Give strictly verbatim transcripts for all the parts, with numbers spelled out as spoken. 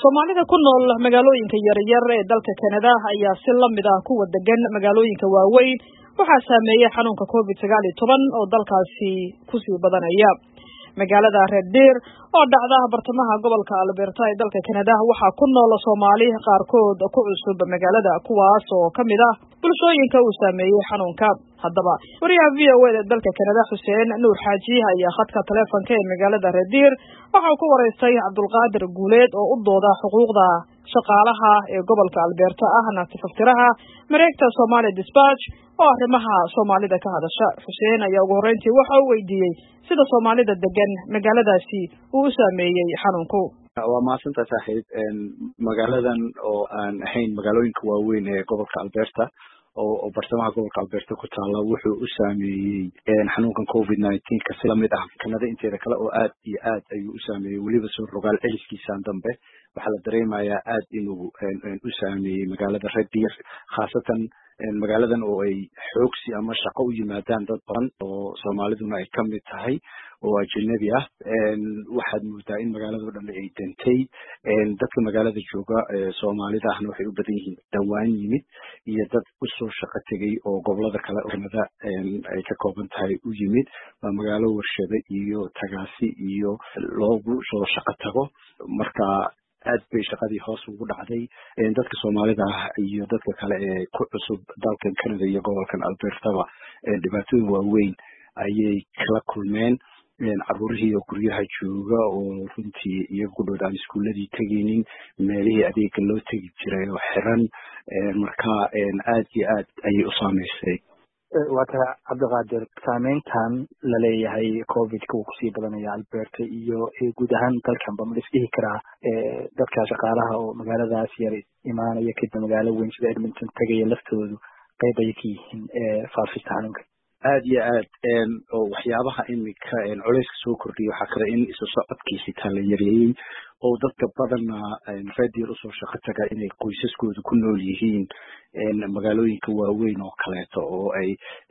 Soomaalida ku nool magaalooyinka yaryar ee dalka Canada ayaa si la mid ah kuwa degan magaalooyinka waaweyn waxaa saameeyay xanuunka covid sagaal iyo toban oo dalkaasi ku sii badanaya. Magaalada Red Deer oo dhacda bartamaha gobolka Alberta ee dalka Canada waxaa ku nool Soomaali qaarkood ku cusub magaalada kuwaas oo kamid ah bulshooyinka uu saameeyay xanuunka. Haddaba wariyaha V O A ee dalka Canada Xuseen Nuur Xaaji ayaa khadka taleefanka ee magaalada Red Deer waxa uu ku wareystay Cabdulqaadir Guuleed oo u dooda xuquuqda shaqaalaha ee gobolka Alberta ahna tifaftiraha mareegta Somali Dispatch oo arrimaha Soomaalida ka hadasha. Xuseen ayaa ugu horreyntii waxa uu weydiiyey sida Soomaalida degan magaaladaasi uu saameeyay xanuunku. waa maasanta saaxiib magaaladan oo aan ahayn magaalooyinka waaweyn ee gobolka Alberta oo bartamaha gobolka Alberta ku taala wuxuu u saameeyay xanuunkan covid nineteen ka si lamid ah Canada inteeda kale oo aad iyo aad ayuu u saameeyay waliba soo rogaal celiskiisa dambe waxa la dareemayaa aad inuu u saameeyay magaalada Red Deer khaasatan magaaladan oo ay xoogsi ama shaqo u yimaadaan dad badan oo Soomaaliduna ay kamid tahay oo ajnabi ah waxaad moodaa in magaalada dhan ay dantay dadka magaalada jooga Soomaalida ahna waxay u badan yihiin dhawaan yimid iyo dad u soo shaqo tagay oo gobolada kale oo Canada ay ka kooban tahay u yimid waa magaalo warshado iyo tagaasi iyo loogu soo shaqo tago marka aad bay shaqadii hoos ugu dhacday dadka Soomaalida ah iyo dadka kale ee ku cusub dalkan Canada iyo gobolkan Alberta dhibaatooyin waaweyn ayay kala kulmeen caruurihii oo guryaha jooga oo runtii iyagu ku dhow aan iskuuladii tegaynin meelihii adeega loo tegi jiray oo xiran marka aad iyo aad ayay u saameysay. waa tahay Cabdiqaadir, saameyntan la leeyahay covid-ka uu kusii badanaya Alberta iyo guud ahaan dalkanba ma isdhihi karaa dadka shaqaalaha oo magaaladaas yar imaanaya kadib magaalo weyn sida Edmonton tagaya laftoodu qayb ay ka yihiin faafista xanuunka? aad iyo aad oo waxyaabaha imika culeyska soo kordhiyay waxaa kale in isu socodkiisa taa la yareeyay oo dadka badana Red Deer usoo shaqo taga inay qoysaskooda ku nool yihiin magaalooyinka waaweyn oo kaleeto oo ay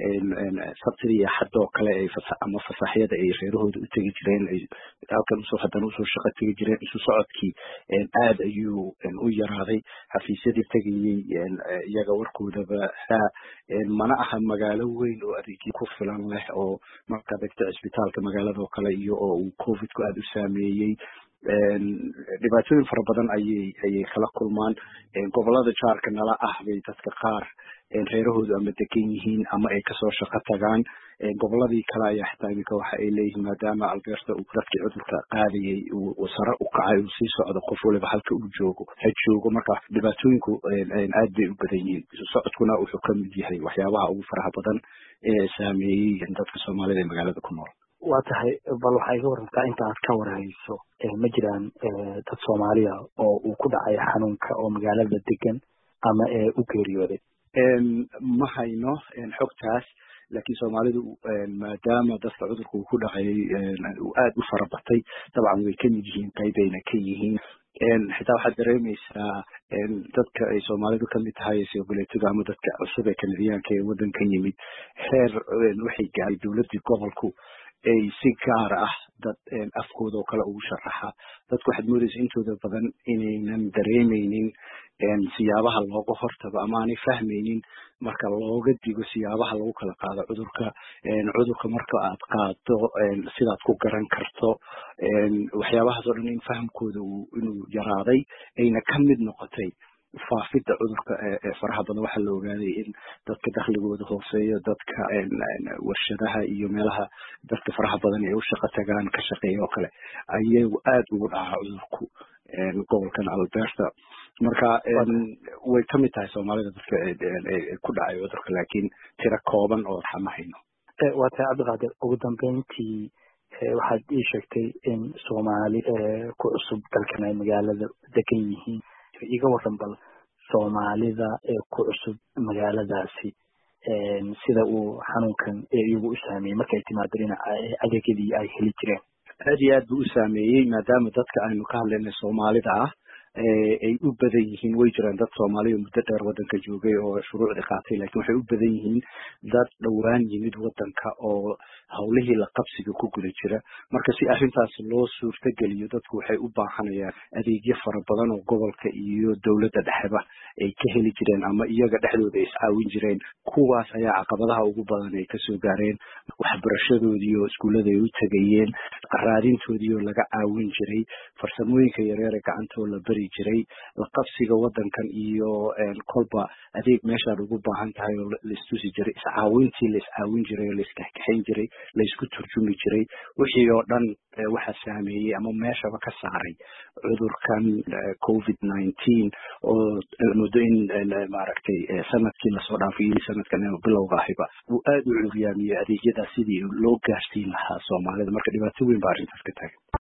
sabtida iyo axad oo kale ay fasax ama fasaxyada ay reerahooda u tegi jireen ay halkan usoo haddana usoo shaqo tegi jireen isu socodkii aad ayuu u yaraaday xafiisyadii tegayay iyaga warkoodaba mana aha magaalo weyn oo adeegyo ku filan leh oo marka degta cisbitaalka magaalada oo kale iyo oo uu covid-ku aad u saameeyey dhibaatooyin fara badan ayay ayay kala kulmaan gobolada jaarka nala ah bay dadka qaar reerahoodu ama degan yihiin ama ay kasoo shaqo tagaan goboladii kale ayaa xitaa iminka waxa ay leeyihiin maadaama Alberta uu dadkii cudurka qaadayay uu sare u kacay uu sii socdo qof waliba halka uu joogo ha joogo marka dhibaatooyinku aad bay u badan yihiin isu socodkuna wuxuu ka mid yahay waxyaabaha ugu faraha badan ee saameeyey dadka Soomaalida ee magaalada ku nool. waa tahay bal waxay ka warantaa inta aad ka warhayso ma jiraan dad Soomaaliya oo uu ku dhacay xanuunka oo magaalada degan ama u geeriyooday? ma hayno xogtaas laakiin Soomaalidu maadaama dadka cudurku uu ku dhacay uu aad u fara batay dabcan way ka mid yihiin qaybayna ka yihiin xitaa waxaad dareemaysaa dadka ay Soomaalidu ka mid tahay soogalootiga ama dadka cusub ee Canadiyaanka ee wadankan yimid heer waxay gaaray dowladii gobolku ay si gaar ah dad afkooda oo kale ugu sharaxa dadku waxaad moodaysaa intooda badan inaynan dareemeynin siyaabaha looga hortago ama aanay fahmaynin marka looga digo siyaabaha lagu kala qaado cudurka cudurka marka aad qaado sidaad ku garan karto waxyaabahaas oo dhan in fahamkooda inuu yaraaday ayna ka mid noqotay faafida cudurka ee faraha badan waxaa la ogaaday in dadka dakhligooda hooseeyo dadka warshadaha iyo meelaha dadka faraha badan ay u shaqo tagaan ka shaqeeya oo kale ayagu aad ugu dhacaa cudurku gobolkan Alberta marka way ka mid tahay Soomaalida dadka ku dhacay cudurka laakiin tira kooban oo ma hayno. waa tahay Cabdiqaadir, ugu dambeyntii waxaad ii sheegtay in Soomaali ku cusub dalkan ay magaalada degan yihiin iga waran bal Soomaalida ee ku cusub magaaladaasi sida uu xanuunkan iyagu u saameeyay markay timaado dhinaca adeegyadii ay heli jireen? aad iyo aad buu u saameeyey maadaama dadka aynu ka hadlaynay Soomaalida ah ay u badan yihiin way jiraan dad Soomaaliya muddo dheer wadanka joogay oo shuruucda qaatay laakiin waxay u badan yihiin dad dhawaan yimid wadanka oo hawlihii la qabsiga ku guda jira marka si arrintaas loo suurta geliyo dadku waxay u baahanayaan adeegyo fara badan oo gobolka iyo dowladda dhexeba ay ka heli jireen ama iyaga dhexdooda is caawin jireen kuwaas ayaa caqabadaha ugu badan ay kasoo gaareen waxbarashadoodii oo iskuullada ay u tegayeen raadintoodii oo laga caawin jiray farsamooyinka yaryar ee gacantoo la bari jiray la qabsiga wadankan iyo kolba adeeg meeshaad ugu baahan tahay oo la istusi jiray iscaawintii la iscaawin jiray oo la iskaxkaxayn jiray la isku turjumi jiray wixii oo dhan waxa saameeyey ama meeshaba ka saaray cudurkan covid nineteen oo muddo in maaragtay sanadkii lasoo dhaafay iyo sanadkan bilowga ahiba uu aad u curyaamiyey adeegyada sidii loo gaarsiin lahaa Soomaalida marka dhibaato weyn baa arrintaas ka taagan